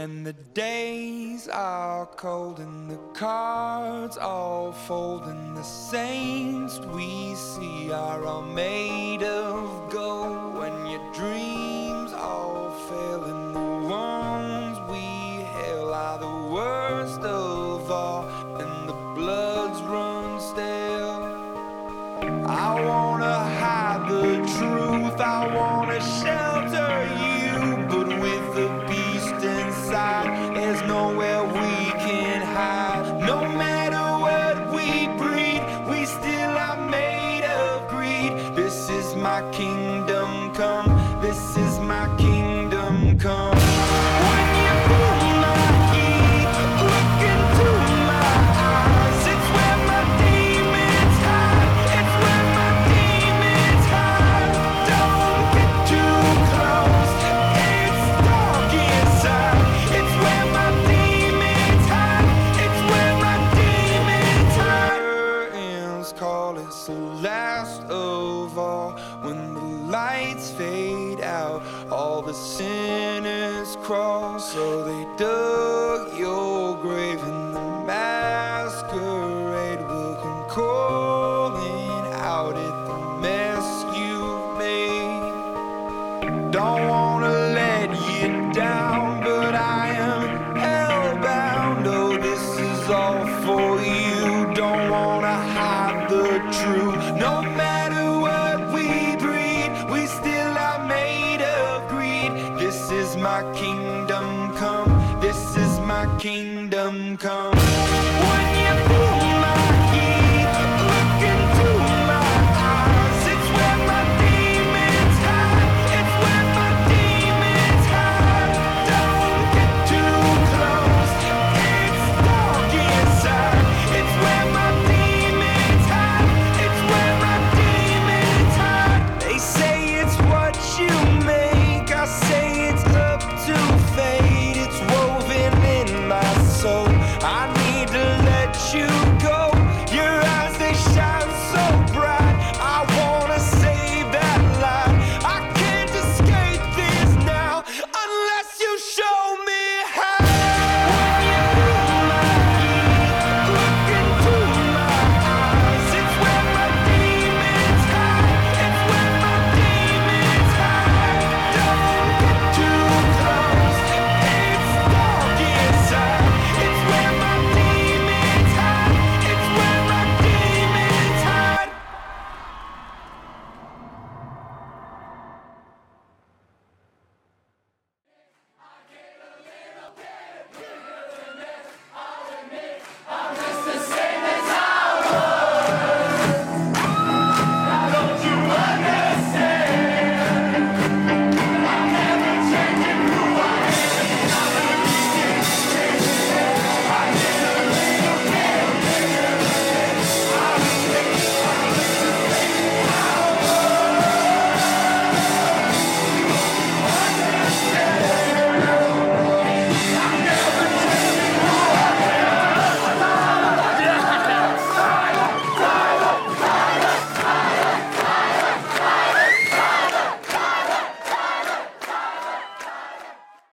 When the days are cold and the cards all fold and the saints we see are all made of gold, when your dreams all fail and the ones we hail are the worst of all and the bloods run stale, I wanna hide the truth, I wanna shelter you, but with the beast inside, there's nowhere we can hide. No matter what we breed, we still are made of greed. This is my kingdom come, this is my kingdom come. When you pull my key, look into my eyes, it's where my demons hide, it's where my demons hide. Don't get too close, it's dark inside, it's where my demons hide, it's where my demons hide. Curtains call, it's the last of all. When the lights fade out, all the sinners crawl. So they dug your grave and the masquerade will come calling out at the mess you've made. Don't wanna let you down, but I am hellbound. Oh, this is all for you. Don't wanna hide the truth. No matter what we breed, we still are made of greed. This is my kingdom come, this is my kingdom come.